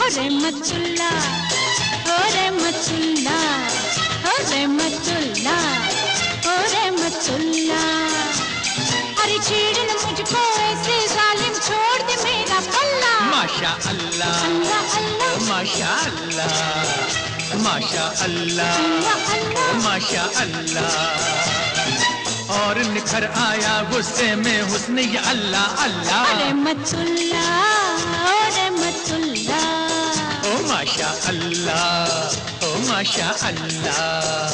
रहमतुल्ला, ओ रहमतुल्ला, ओ रहमतुल्ला, ओ रहमतुल्ला। अरे छेड़ न मुझको ऐसे जालिम, छोड़ दे मेरा पल्ला। माशा अल्लाह, अल्लाह अल्लाह, माशा अल्लाह, माशा अल्लाह, अल्लाह। माशा अल्लाह। और निखर आया गुस्से में हुस्न ये अल्लाह अल्लाह। रहमतुल्ला, ओ रहमतुल्ला, ओ माशा अल्लाह, ओ माशा अल्लाह।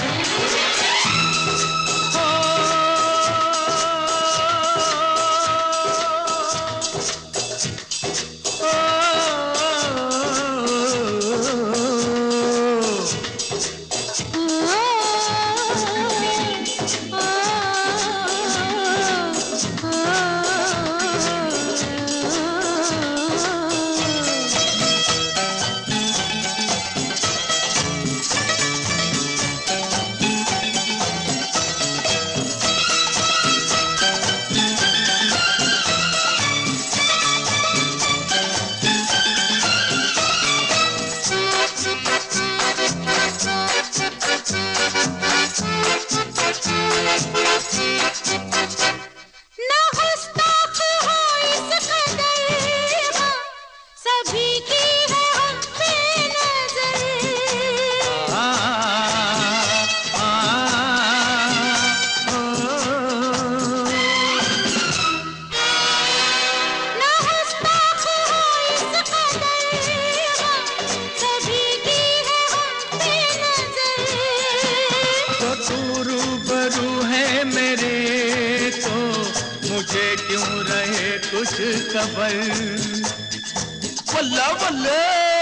मुझे क्यों रहे कुछ खबर। वल्ला वल्ला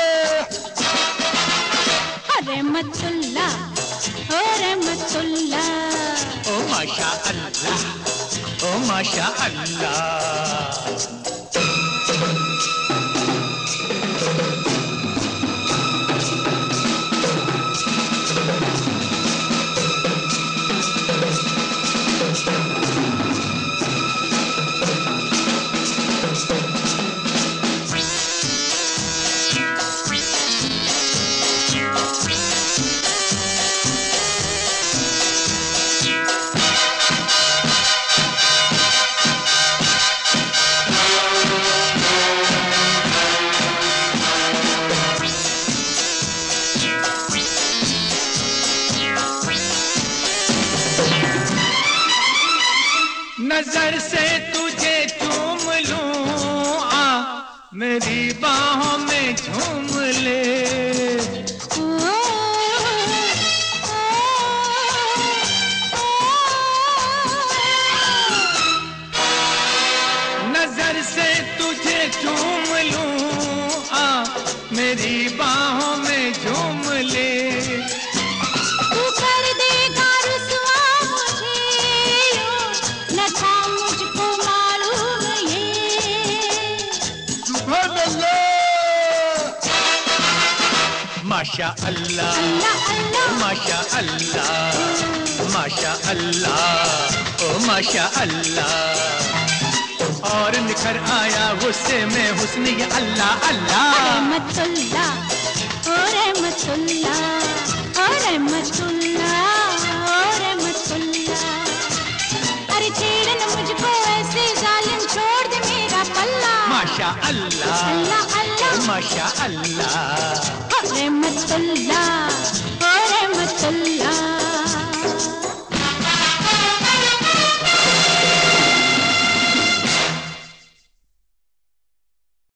रहमतुल्ला, ओ रहमतुल्ला, ओ माशा अल्लाह, ओ माशा अल्लाह। नजर से तुझे चूम लूं, आ मेरी बाहों में झूम ले। नजर से तुझे चूम लूं, आ मेरी बाहों में झूम ले। माशा अल्लाह, माशा अल्लाह, माशा अल्लाह, ओ माशा अल्लाह। और निखर आया गुस्से में हुस्न ये अल्लाह अल्लाह। रहमतुल्ला, ओ रहमतुल्ला, ओ रहमतुल्ला, ओ रहमतुल्ला। अरे छेड़ न मुझको ऐसे जालिम, छोड़ दे मेरा पल्ला। माशा अल्लाह, अल्लाह अल्लाह, माशा अल्लाह, रहमतुल्ला।